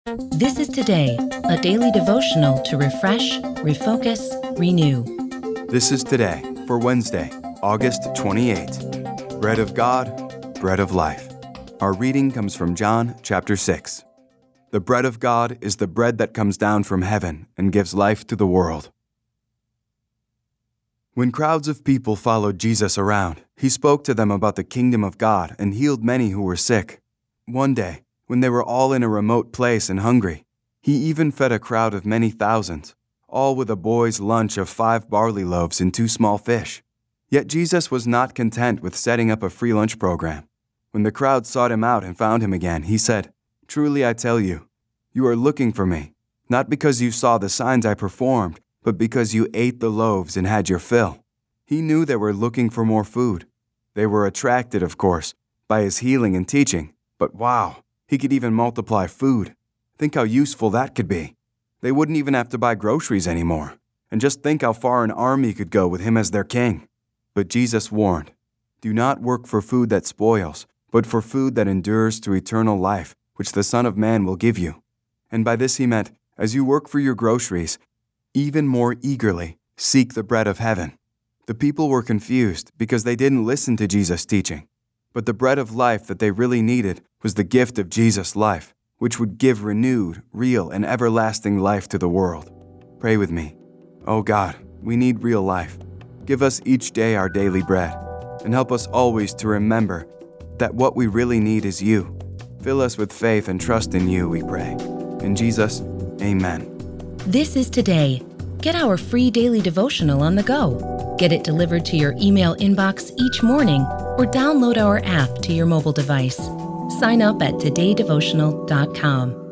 This is Today, a daily devotional to refresh, refocus, renew. This is Today for Wednesday, August 28. Bread of God, bread of life. Our reading comes from John chapter 6. The bread of God is the bread that comes down from heaven and gives life to the world. When crowds of people followed Jesus around, he spoke to them about the kingdom of God and healed many who were sick. One day, when they were all in a remote place and hungry, he even fed a crowd of many thousands, all with a boy's lunch of 5 barley loaves and 2 small fish. Yet Jesus was not content with setting up a free lunch program. When the crowd sought him out and found him again, he said, "Truly I tell you, you are looking for me, not because you saw the signs I performed, but because you ate the loaves and had your fill." He knew they were looking for more food. They were attracted, of course, by his healing and teaching, but wow, he could even multiply food. Think how useful that could be. They wouldn't even have to buy groceries anymore. And just think how far an army could go with him as their king. But Jesus warned, "Do not work for food that spoils, but for food that endures to eternal life, which the Son of Man will give you." And by this he meant, as you work for your groceries, even more eagerly seek the bread of heaven. The people were confused because they didn't listen to Jesus' teaching. But the bread of life that they really needed was the gift of Jesus' life, which would give renewed, real, and everlasting life to the world. Pray with me. Oh God, we need real life. Give us each day our daily bread, and help us always to remember that what we really need is you. Fill us with faith and trust in you, we pray. In Jesus, amen. This is Today. Get our free daily devotional on the go. Get it delivered to your email inbox each morning or download our app to your mobile device. Sign up at todaydevotional.com.